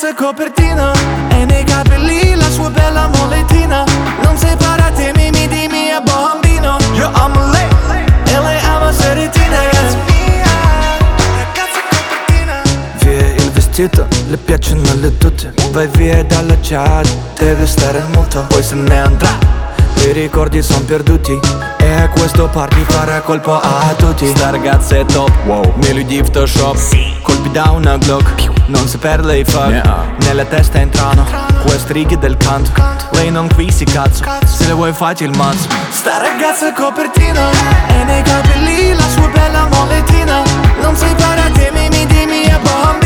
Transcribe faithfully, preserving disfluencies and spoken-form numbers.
ragazza è copertina e nei capelli la sua bella molettina. Non separate mimi di mia bambino. Io amo lei e lei ama Seretina. Ragazza mia, ragazza è copertina. Via il vestito, le piacciono le tute. Vai via dalla chat, deve stare molto, poi se ne andrà. I ricordi son perduti e a questo party farà colpo a tutti. Sta ragazza è top, wow, meglio di Photoshop, sì. Colpi da una Glock, non saperle i fuck, yeah. Nella testa entrano queste righe del canto, canto. Lei non qui si cazzo, se le vuoi facci il mazzo. Sta ragazza è copertina e nei capelli la sua bella molettina. Non separate mimi di mia bomba.